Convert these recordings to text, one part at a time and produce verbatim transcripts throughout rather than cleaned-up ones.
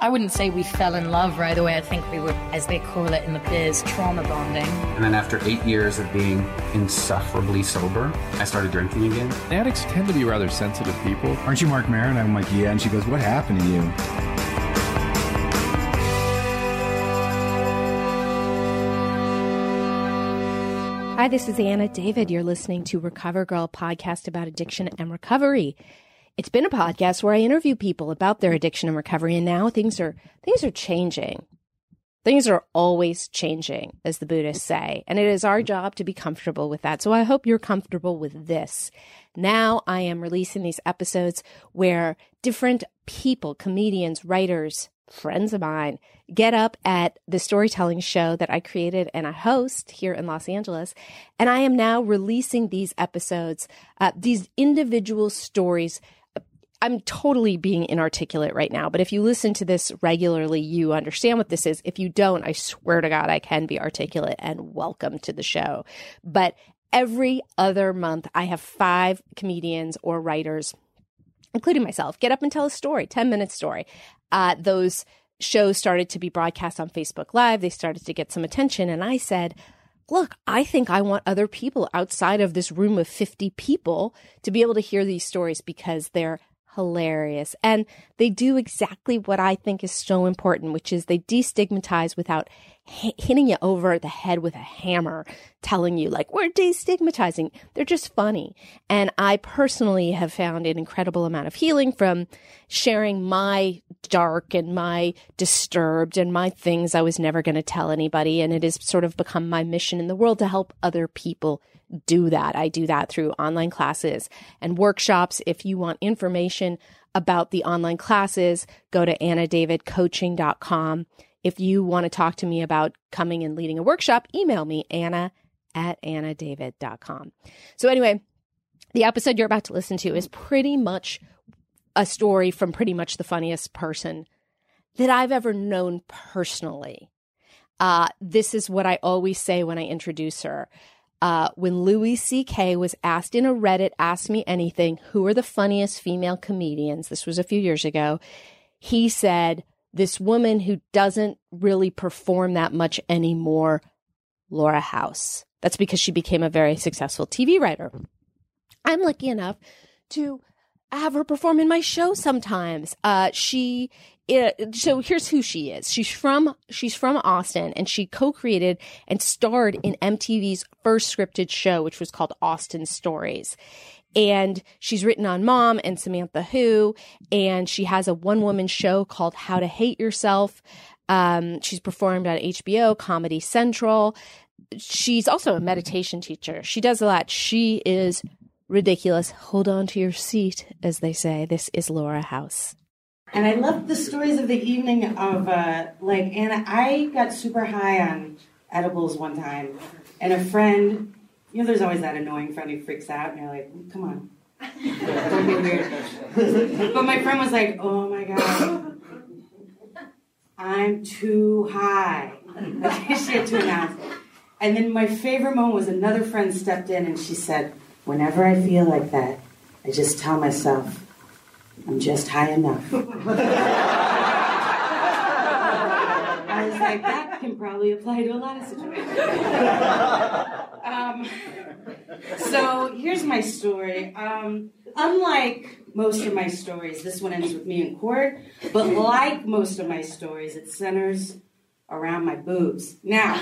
I wouldn't say we fell in love right away. I think we were, as they call it in the biz, trauma bonding. And then after eight years of being insufferably sober, I started drinking again. Addicts tend to be rather sensitive people. Aren't you Mark Maron? I'm like, yeah. And she goes, what happened to you? Hi, this is Anna David. You're listening to Recover Girl, podcast about addiction and recovery. It's been a podcast where I interview people about their addiction and recovery, and now things are things are changing. Things are always changing, as the Buddhists say, and it is our job to be comfortable with that. So I hope you're comfortable with this. Now I am releasing these episodes where different people, comedians, writers, friends of mine, get up at the storytelling show that I created and I host here in Los Angeles. And I am now releasing these episodes, uh, these individual stories. I'm totally being inarticulate right now, but if you listen to this regularly, you understand what this is. If you don't, I swear to God, I can be articulate, and welcome to the show. But every other month, I have five comedians or writers, including myself, get up and tell a story, ten-minute story. Uh, those shows started to be broadcast on Facebook Live. They started to get some attention, and I said, look, I think I want other people outside of this room of fifty people to be able to hear these stories because they're hilarious. And they do exactly what I think is so important, which is they destigmatize without h- hitting you over the head with a hammer, telling you like, we're destigmatizing. They're just funny. And I personally have found an incredible amount of healing from sharing my dark and my disturbed and my things I was never going to tell anybody. And it has sort of become my mission in the world to help other people do that. I do that through online classes and workshops. If you want information about the online classes, go to anna david coaching dot com. If you want to talk to me about coming and leading a workshop, email me, anna at anna david dot com. So anyway, the episode you're about to listen to is pretty much a story from pretty much the funniest person that I've ever known personally. Uh, this is what I always say when I introduce her. Uh, when Louis C K was asked in a Reddit, Ask Me Anything, who are the funniest female comedians? This was a few years ago. He said, this woman who doesn't really perform that much anymore, Laura House. That's because she became a very successful T V writer. I'm lucky enough to have her perform in my show sometimes. Uh, she, it, so here's who she is. She's from, she's from Austin, and she co-created and starred in M T V's first scripted show, which was called Austin Stories. And she's written on Mom and Samantha Who, and she has a one-woman show called How to Hate Yourself. Um, she's performed on H B O, Comedy Central. She's also a meditation teacher. She does a lot. She is ridiculous. Hold on to your seat, as they say. This is Laura House. And I love the stories of the evening of, uh, like, Anna, I got super high on edibles one time, and a friend, you know, there's always that annoying friend who freaks out, and you're like, come on, don't be weird. But my friend was like, oh my God, I'm too high. She had to announce. And then my favorite moment was another friend stepped in, and she said, whenever I feel like that, I just tell myself, I'm just high enough. I was like, that can probably apply to a lot of situations. um, so here's my story. Um, unlike most of my stories, this one ends with me in court, but like most of my stories, it centers around my boobs. Now,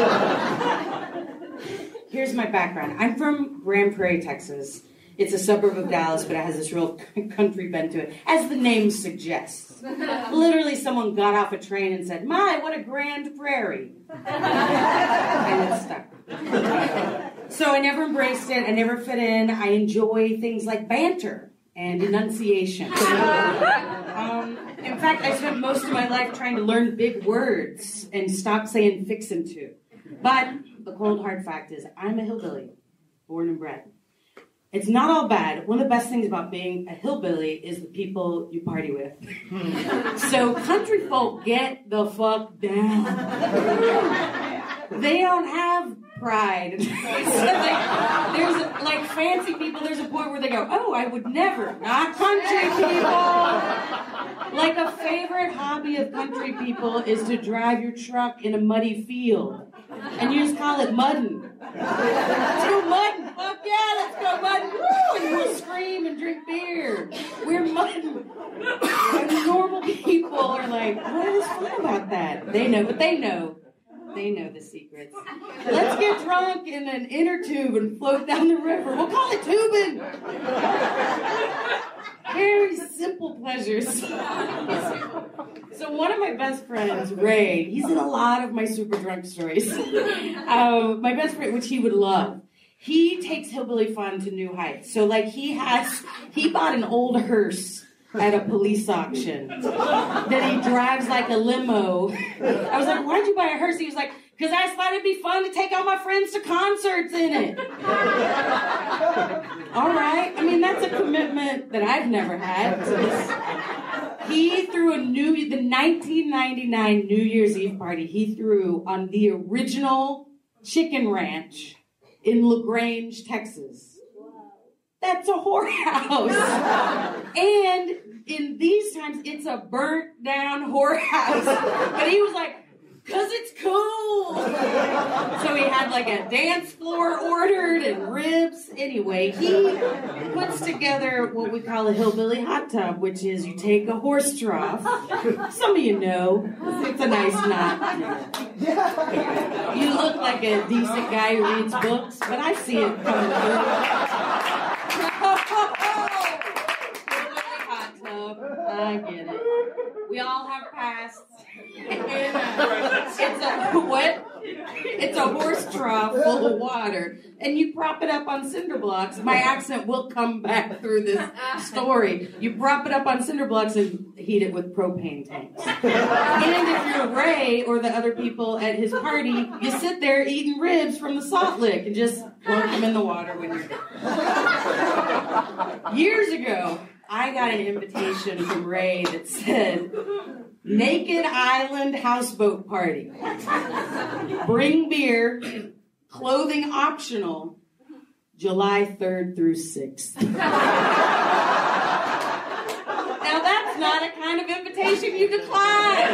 here's my background. I'm from Grand Prairie, Texas. It's a suburb of Dallas, but it has this real country bent to it, as the name suggests. Literally, someone got off a train and said, my, what a grand prairie. And it stuck. So I never embraced it. I never fit in. I enjoy things like banter and enunciation. Um, in fact, I spent most of my life trying to learn big words and stop saying fixin' to. But the cold hard fact is, I'm a hillbilly, born and bred. It's not all bad. One of the best things about being a hillbilly is the people you party with. So country folk get the fuck down. They don't have pride. So like, there's like fancy people, there's a point where they go, oh, I would never, not country people. Like a favorite hobby of country people is to drive your truck in a muddy field. And you just call it mudding. Let's go mudding. Fuck yeah, let's go mudding. Woo! And we'll scream and drink beer. We're mudding. And normal people are like, what is fun about that? They know, but they know. They know the secrets. Let's get drunk in an inner tube and float down the river. We'll call it tubing. Very simple pleasures. So one of my best friends, Ray, he's in a lot of my super drunk stories. Um, my best friend, which he would love, he takes hillbilly fun to new heights. So like he has, he bought an old hearse at a police auction that he drives like a limo. I was like, why'd you buy a hearse? He was like, because I thought it'd be fun to take all my friends to concerts in it. All right. I mean, that's a commitment that I've never had. He threw a new, the nineteen ninety-nine New Year's Eve party, he threw on the original chicken ranch in LaGrange, Texas. That's a whorehouse. And in these times, it's a burnt down whorehouse. But he was like, because it's cool. So he had like a dance floor ordered and ribs. Anyway, he puts together what we call a hillbilly hot tub, which is you take a horse trough. Some of you know. It's a nice knot. You look like a decent guy who reads books, but I see it coming through. I get it. We all have pasts. It's a what? It's a horse trough full of water, and you prop it up on cinder blocks. My accent will come back through this story. You prop it up on cinder blocks and heat it with propane tanks. And if you're Ray or the other people at his party, you sit there eating ribs from the salt lick and just plunk them in the water when you're done. Years ago, I got an invitation from Ray that said, Naked Island Houseboat Party. Bring beer, clothing optional, July third through sixth. Now that's not a kind of invitation you decline.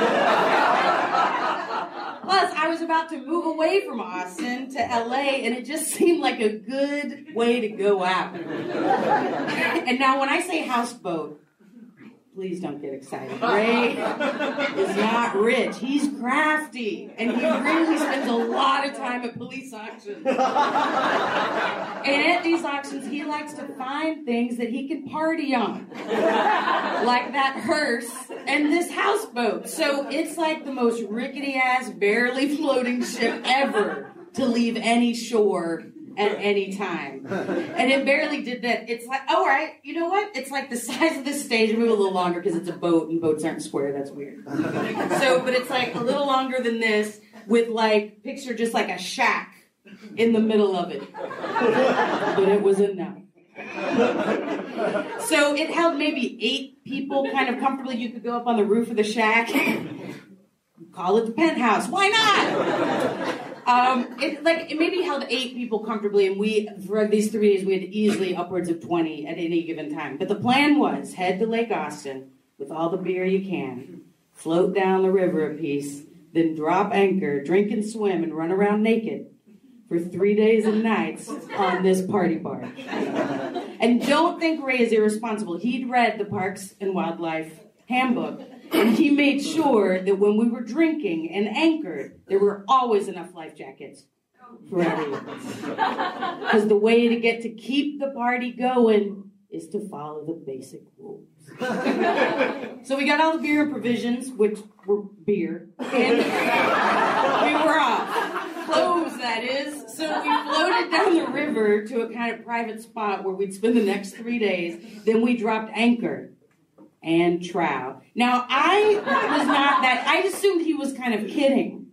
Plus, I was about to move away from Austin to L A, and it just seemed like a good way to go out. And now when I say houseboat, please don't get excited. Ray is not rich. He's crafty. And he really spends a lot of time at police auctions. And at these auctions, he likes to find things that he can party on. Like that hearse and this houseboat. So it's like the most rickety-ass, barely floating ship ever to leave any shore at any time. And it barely did that. It's like, all right, you know what? It's like the size of this stage. Move a little longer because it's a boat and boats aren't square. That's weird. So, but it's like a little longer than this with like, picture just like a shack in the middle of it. But it was enough. So it held maybe eight people kind of comfortably. You could go up on the roof of the shack. Call it the penthouse. Why not? Um, it like it maybe held eight people comfortably, and we for these three days we had easily upwards of twenty at any given time. But the plan was head to Lake Austin with all the beer you can, float down the river a piece, then drop anchor, drink and swim, and run around naked for three days and nights on this party barge. And don't think Ray is irresponsible. He'd read the Parks and Wildlife Handbook. And he made sure that when we were drinking and anchored, there were always enough life jackets for everyone. Because the way to get to keep the party going is to follow the basic rules. So we got all the beer and provisions, which were beer, and we were off. Clothes, that is. So we floated down the river to a kind of private spot where we'd spend the next three days. Then we dropped anchor and trow. Now, I was not that, I assumed he was kind of kidding.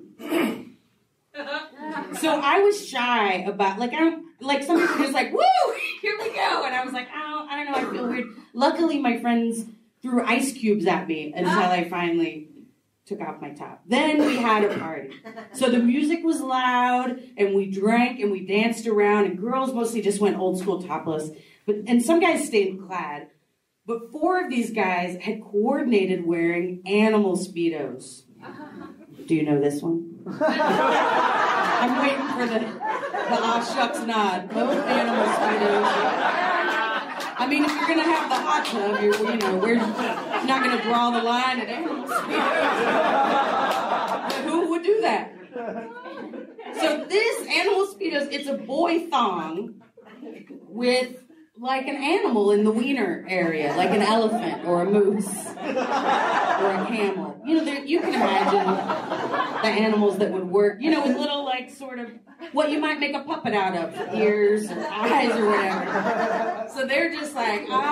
So I was shy about, like, I don't, like, some people were just like, woo, here we go. And I was like, oh, I don't know, I feel weird. Luckily, my friends threw ice cubes at me until I finally took off my top. Then we had a party. So the music was loud, and we drank, and we danced around, and girls mostly just went old school topless. But and some guys stayed clad. But four of these guys had coordinated wearing animal Speedos. Do you know this one? I'm waiting for the, the aw shucks nod. Both animal Speedos. I mean, if you're going to have the hot tub, you're, you know, we're not going to draw the line at animal Speedos. But who would do that? So this animal Speedos, it's a boy thong with like an animal in the wiener area, like an elephant or a moose or a camel. You know, there, you can imagine the animals that would work, you know, with little like sort of what you might make a puppet out of, ears or eyes or whatever. So they're just like, oh,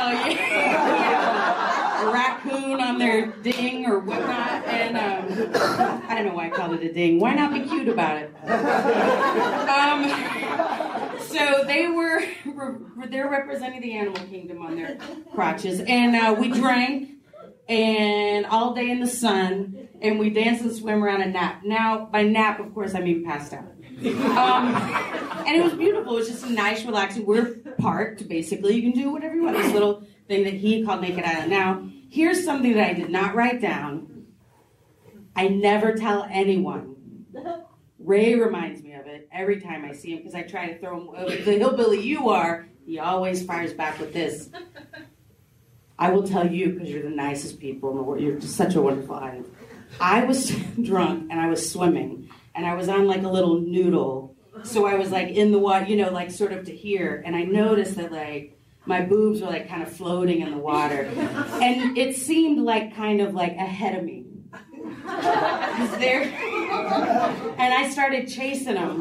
yeah, a raccoon on their ding or whatnot. And um, I don't know why I called it a ding. Why not be cute about it? Um, so they were, they're representing the animal kingdom on their crotches. And uh, we drank and all day in the sun, and we danced and swam around and nap. Now, by nap, of course, I mean passed out. Um, and it was beautiful. It was just a nice, relaxing. We're parked, basically. You can do whatever you want. This little thing that he called Naked Island. Now, here's something that I did not write down. I never tell anyone. Ray reminds me of it every time I see him because I try to throw him. Uh, the hillbilly you are, he always fires back with this. I will tell you because you're the nicest people in the world. You're just such a wonderful island. I was drunk and I was swimming. And I was on like a little noodle. So I was like in the water, you know, like sort of to here. And I noticed that like my boobs were like kind of floating in the water. And it seemed like kind of like ahead of me. Is there? And I started chasing them.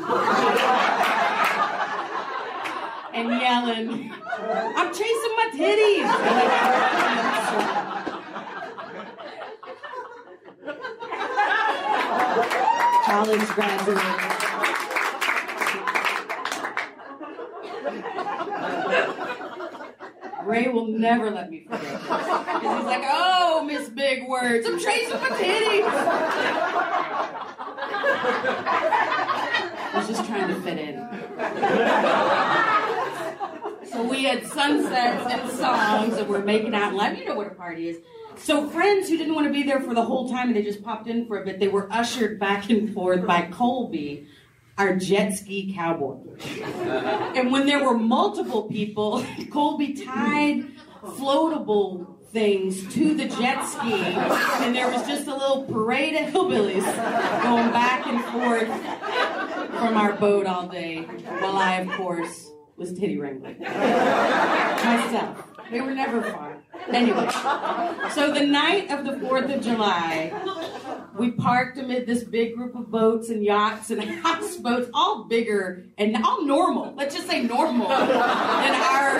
And yelling, I'm chasing my titties. College graduate. Ray will never let me forget. Because he's like, oh, Miss Big Words, I'm chasing my titties. I was just trying to fit in. So we had sunsets and songs, and we're making out in live. You know what a party is. So friends who didn't want to be there for the whole time and they just popped in for a bit, they were ushered back and forth by Colby, our jet ski cowboy. And when there were multiple people, Colby tied floatable things to the jet ski, and there was just a little parade of hillbillies going back and forth from our boat all day, while I, of course, was titty wrangling myself. They were never fun. Anyway, so the night of the fourth of July, we parked amid this big group of boats and yachts and houseboats, all bigger and all normal. Let's just say normal than our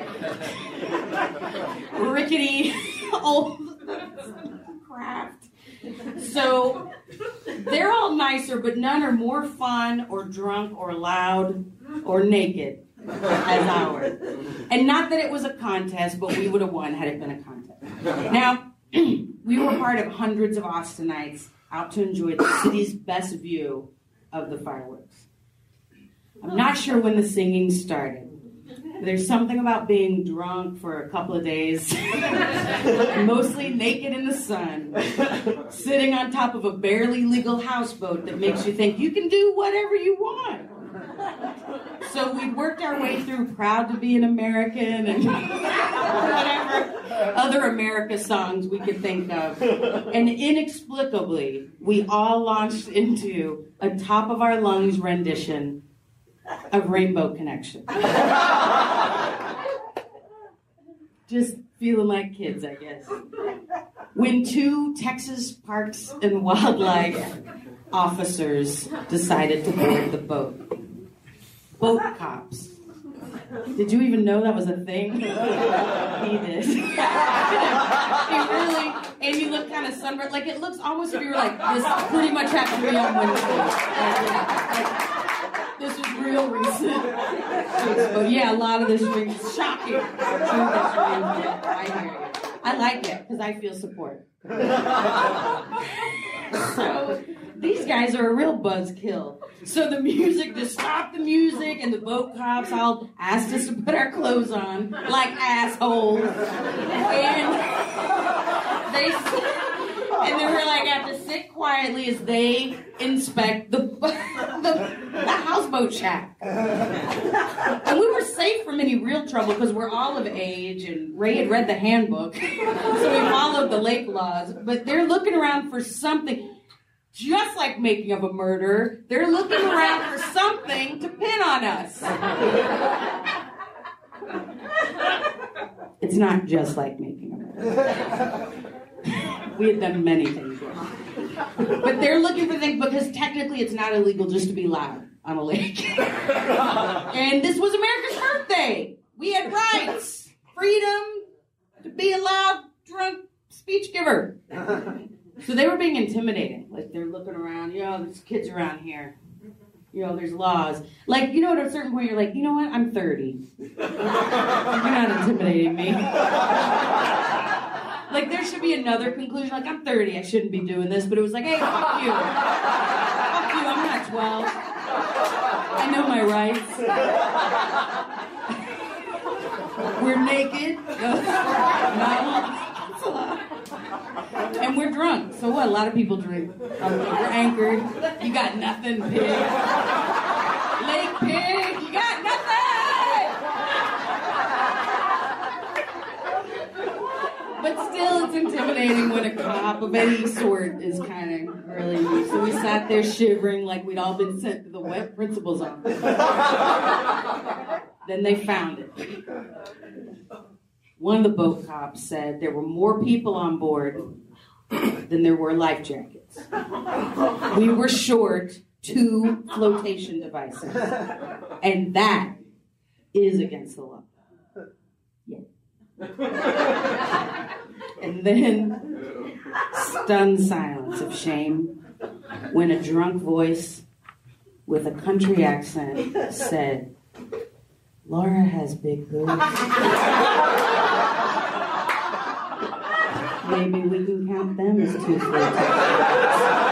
rickety old craft. So they're all nicer, but none are more fun or drunk or loud or naked as ours. And not that it was a contest, but we would have won had it been a contest. Now, we were part of hundreds of Austinites out to enjoy the city's best view of the fireworks. I'm not sure when the singing started. There's something about being drunk for a couple of days, mostly naked in the sun, sitting on top of a barely legal houseboat that makes you think you can do whatever you want. So we worked our way through Proud to Be an American and whatever other America songs we could think of. And inexplicably, we all launched into a top of our lungs rendition of Rainbow Connection. Just feeling like kids, I guess. When two Texas Parks and Wildlife officers decided to board the boat. Boat cops. Did you even know that was a thing? He did. He really, and he looked kind of sunburned. Like, it looks almost if you were like, this pretty much happened to me on Wednesday. Like, this was real recent. But yeah, a lot of this is shocking. I hear you. I like it because I feel support. guys are a real buzzkill. So the music, just stopped the music, and the boat cops all asked us to put our clothes on like assholes. And they and they were like, have to sit quietly as they inspect the the, the houseboat shack. And we were safe from any real trouble because we're all of age, and Ray had read the handbook, so we followed the lake laws. But they're looking around for something. Just like making of a murder, they're looking around for something to pin on us. It's not just like making a murder. We had done many things wrong. But they're looking for things because technically it's not illegal just to be loud on a lake. And this was America's birthday. We had rights, freedom to be a loud, drunk speech giver. So they were being intimidating. Like, they're looking around, you know, there's kids around here. You know, there's laws. Like, you know, at a certain point, you're like, you know what, I'm thirty. You're not intimidating me. Like, there should be another conclusion. Like, I'm thirty, I shouldn't be doing this. But it was like, hey, fuck you. Fuck you, I'm not twelve. I know my rights. We're naked. No. And we're drunk. So what? A lot of people drink. Um, we're anchored. You got nothing, pig. Lake pig, you got nothing! But still, it's intimidating when a cop of any sort is kind of really weak. So we sat there shivering like we'd all been sent to the wet principal's office. Then they found it. One of the boat cops said there were more people on board than there were life jackets. We were short two flotation devices. And that is against the law. Yeah. And then stunned silence of shame when a drunk voice with a country accent said, Laura has big boobs. Maybe we can count them as two flotation.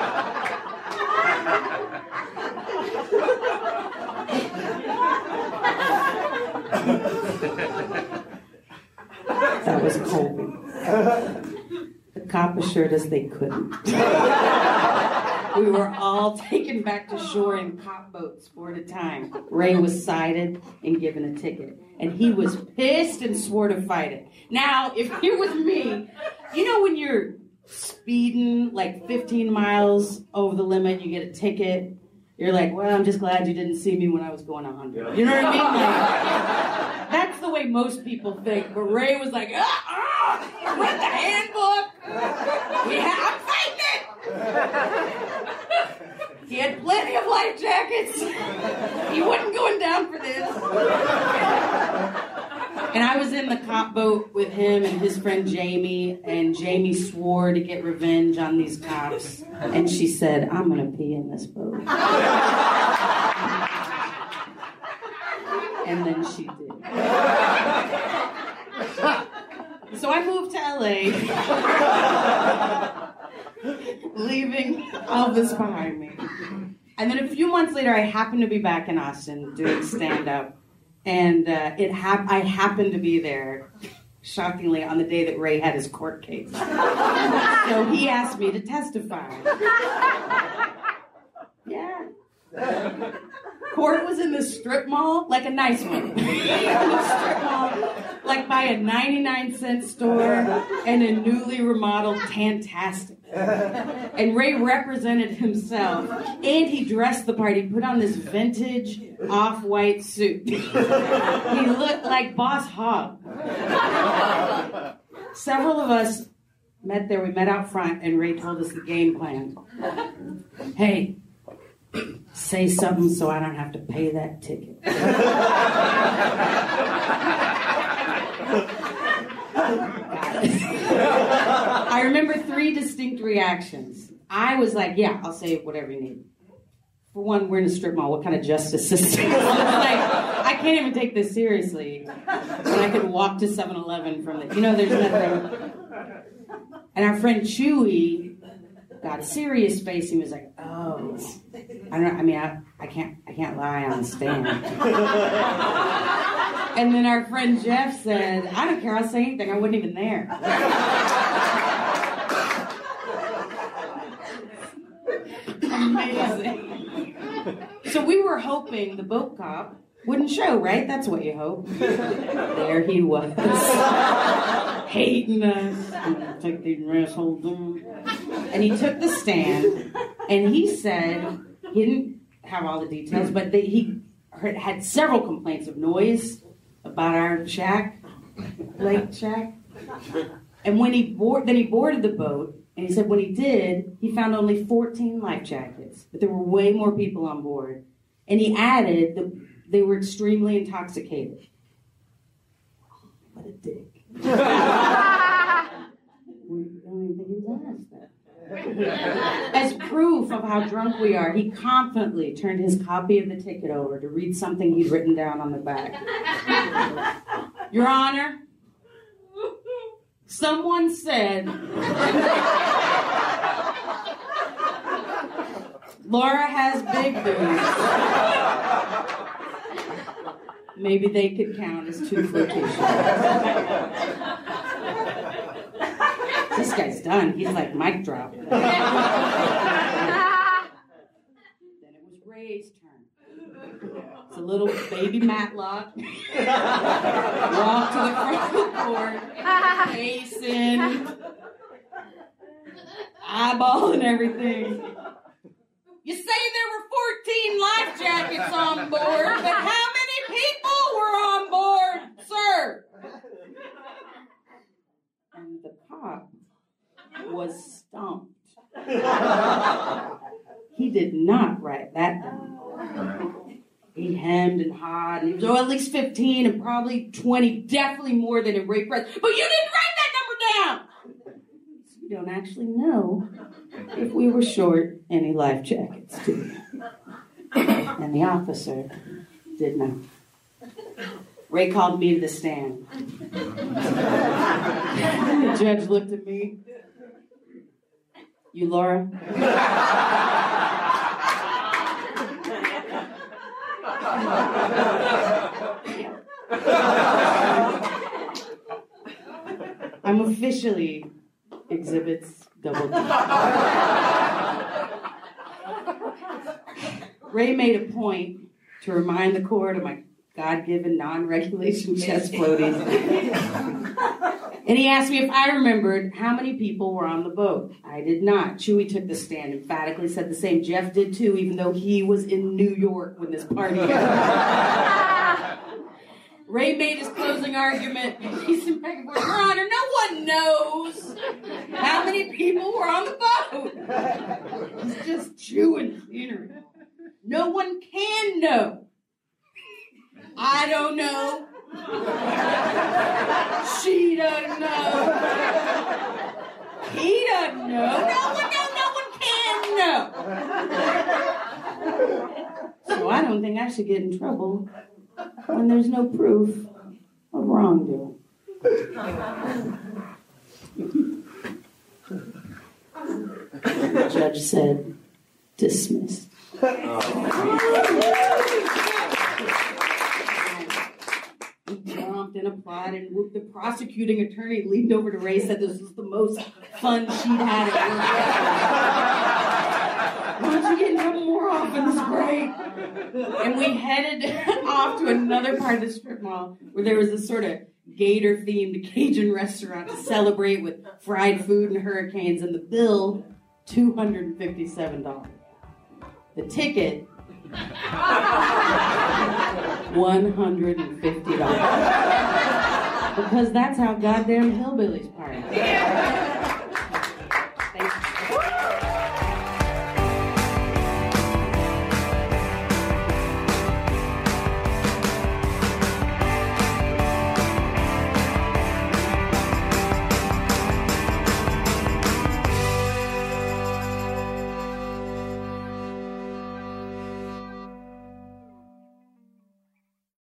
That was Colby. The cop assured us they couldn't. We were all taken back to shore in cop boats four at a time. Ray was cited and given a ticket. And he was pissed and swore to fight it. Now, if it was me, you know when you're speeding like fifteen miles over the limit, you get a ticket, you're like, well, I'm just glad you didn't see me when I was going one hundred. You know what I mean? Like, that's the way most people think. But Ray was like, ah, ah, I read the handbook. We ha- I'm fighting it. He had plenty of life jackets. He wasn't going down for this. And I was in the cop boat with him and his friend Jamie, and Jamie swore to get revenge on these cops. And she said, I'm going to pee in this boat. And then she did. So I moved to L A, leaving Elvis behind me. And then a few months later, I happened to be back in Austin doing stand-up. And uh, it hap- I happened to be there, shockingly, on the day that Ray had his court case. So he asked me to testify. Yeah. Court was in the strip mall, like a nice one. In the strip mall, like by a ninety-nine cent store and a newly remodeled Tantastic. And Ray represented himself, and he dressed the part. He put on this vintage off-white suit. He looked like Boss Hogg. Several of us met there. We met out front, and Ray told us the game plan. Hey, say something so I don't have to pay that ticket. I remember three distinct reactions. I was like, yeah, I'll say whatever you need. For one, we're in a strip mall. What kind of justice system? Like, I can't even take this seriously. When I could walk to seven eleven from the, you know, there's nothing. And our friend Chewy got a serious face. He was like, "Oh, I don't. I mean, I, I can't. I can't lie on the stand." And then our friend Jeff said, "I don't care. I'll say anything. I wasn't even there." Amazing. So we were hoping the boat cop wouldn't show, right? That's what you hope. There he was, hating us. Take these assholes down. And he took the stand, and he said he didn't have all the details, but they, he heard, had several complaints of noise about our shack, lake shack. And when he board, then he boarded the boat, and he said when he did, he found only fourteen life jackets, but there were way more people on board. And he added that they were extremely intoxicated. What a dick. We don't even think he was honest then. As proof of how drunk we are, he confidently turned his copy of the ticket over to read something he'd written down on the back. Your Honor, someone said Laura has big boobs. Maybe they could count as two flirtations. This guy's done. He's like, mic drop. Then it was Ray's turn. It's a little baby Matlock. Walk to the front of the court, face in, eyeball and everything. You say there were fourteen life jackets on board, but how many people were on board, sir? And the cop was stumped. He did not write that down. He hemmed and hawed, and he was, oh, at least fifteen and probably twenty, definitely more than in Ray Press. But you didn't write that number down! So you don't actually know if we were short any life jackets, too. And the officer did not. Ray called me to the stand. The judge looked at me. You, Laura? I'm officially exhibits double D. Ray made a point to remind the court of my God-given non-regulation chest floaties. And he asked me if I remembered how many people were on the boat. I did not. Chewy took the stand, emphatically said the same. Jeff did too, even though he was in New York when this party happened. Ray made his closing argument. He's in back and forth. Your Honor, no one knows how many people were on the boat. He's just chewing scenery. No one can know. I don't know. She doesn't know. He doesn't know. No one knows. No one can know. So I don't think I should get in trouble when there's no proof of wrongdoing. The judge said, dismissed. He jumped and applauded and whooped. The prosecuting attorney leaned over to Ray and said this was the most fun she'd had at work. Why don't you get in trouble more often? This is great. And we headed off to another part of the strip mall where there was this sort of gator-themed Cajun restaurant to celebrate with fried food and hurricanes, and the bill, two hundred fifty-seven dollars. The ticket, one hundred fifty dollars. Because that's how goddamn hillbillies party.